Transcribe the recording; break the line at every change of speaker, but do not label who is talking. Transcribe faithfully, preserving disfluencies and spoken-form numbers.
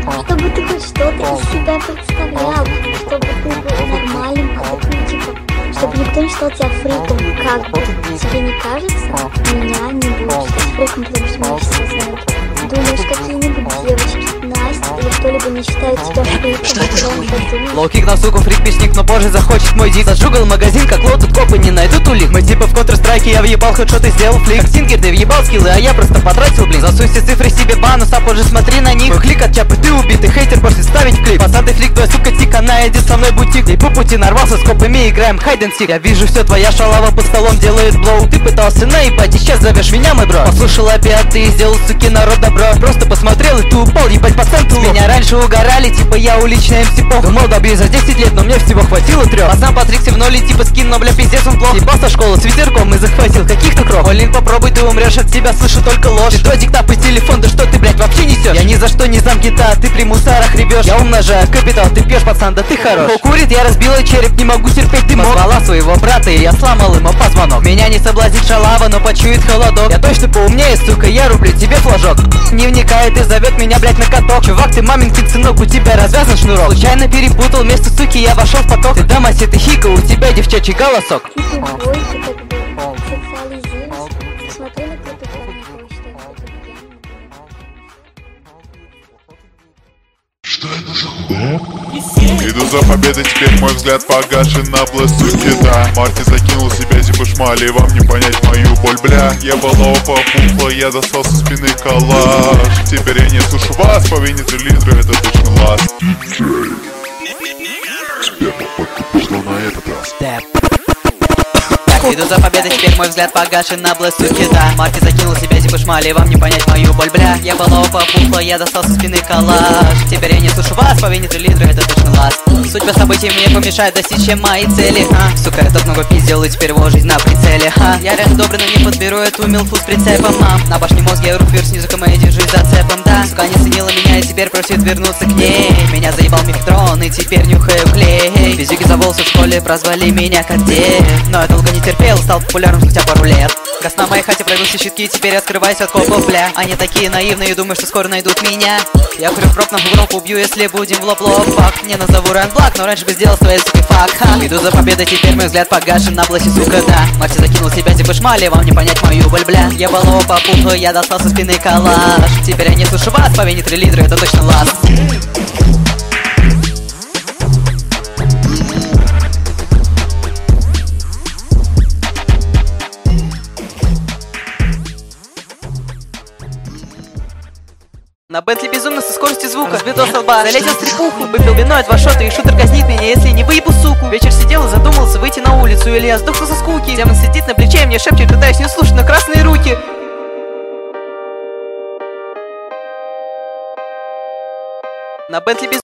Чтобы ты хоть что-то из себя представлял, чтобы ты был нормальным, адекватным типом, чтобы никто не считал тебя фриком. Как бы тебе не кажется, меня не будет считать фриком, потому что меня все знают. Думаешь, какие-нибудь девочки, Настя или кто-либо не считают тебя фриком?
Что это за
хуйня?
Лоу-кик на суку, фрик-пичник, но позже захочет мой дик. Зажугал магазин, как лоу, тут копы не найдут улик. Мы типа в контр-страйке, я въебал хэдшот и сделал флик. Картинки, ты въебал скиллы, а я просто потратил, блин. Засуй все цифры себе банус, а позже смотри на них. Мой клик от чапы, ты убитый хейтер, после ставить клип. Пацан, ты флик, твоя сука тика, она идет со мной бутик. И по пути нарвался с копами, играем хайд-н-сик. Я вижу все, твоя шалава под столом делает блоу. Ты пытался наебать, и сейчас зовешь меня, мой бро. Послушал опять, ты сделал, суки, народ добро. Просто посмотрел, и ты упал, ебать, пацан, ты лох. Меня раньше угорали, типа я уличный эм си пох. Думал, добью за десять лет, но мне всего хватило трех. Пацан Патрикси в ноле, типа скин, но бля пиздец он плох. Ебал со школы с ветерком и захватил каких-то кров. Олин, попробуй, ты умрешь от тебя, слышу только ложь. Ты додик, тап и телефон, да что ты, блядь, вообще несешь? Я ни за что не зам гита, ты при мусорах ребешь. Я умножаю капитал, ты пьешь, пацан, да ты хорош. Кто курит, я разбила череп, не могу терпеть дымок. Позвала своего брата, и я сломал ему позвонок. Меня не соблазнит шалава, но почует холодок. Я точно поумнее, сука, я рублю тебе флажок. Не вникает и зовет меня, блядь, на каток. Чувак, ты маминкин сынок, у тебя развязан шнурок. Случайно перепутал, вместо суки я вошел в поток. Ты дамаси, ты хика, у тебя девчачий голосок.
Ты тупой, ты как бы социализируйся. Смотри на крутых парней, кого считают фотогенами.
Что это за хуй? Иду за победой, теперь мой взгляд погашен на блэсуке, да. Марти закинул себя типа шмали, вам не понять мою боль, бля. Я балова попухла, я достал со спины калаш. Теперь я не слышу вас, по вине цилиндра, это точно лаз. Сперма подкупила на этот раз.
Иду за победой, теперь мой взгляд погашен на блэсуке, да. Марти закинул себя типа шмали, вам не понять мою боль, бля. Я балова попухла, я достал со спины калаш. Теперь я не слышу вас, по вине цилиндра, это точно ласт. Судьба событий мне помешает достичь чем мои цели, а. Сука, я так много пиздел и теперь его жизнь на прицеле, а. Я реально добрый, но не подберу эту милфу с прицепом, а. На башне мозга я рук снизу, ко моей держусь за цепом, да. Сука не ценила меня и теперь просит вернуться к ней. Меня заебал мифтрон и теперь нюхаю клей. Физики за волосы в школе прозвали меня как дед. Но я долго не терпел, стал популярным спустя пару лет. Газ на моей хате проявился щитки, теперь открывайся от копов, бля. Они такие наивные, думаю, что скоро найдут меня. Я курю проб на гроп, убью, если будем в лоб-лоб. Фак, не назову рэндблак, но раньше бы сделал своей суки фак. Ха. Иду за победой, теперь мой взгляд погашен на блэсе, сука, да. Марти закинул себя типа шмали, вам не понять мою боль, бля. Я балова попухла, я достал со спины калаш. Теперь я не слышу вас, по вине три литра, это точно ласт. На Бентли безумно со скоростью звука разбитого столба. Залетел в стрипуху, выпил вино, два шота, и шутер казнит меня, если не выебу суку. Вечер сидел и задумался выйти на улицу, или я сдохну со скуки. Демон сидит на плече и мне шепчет, пытаюсь не слушать, но красные руки. На Бентли безумно.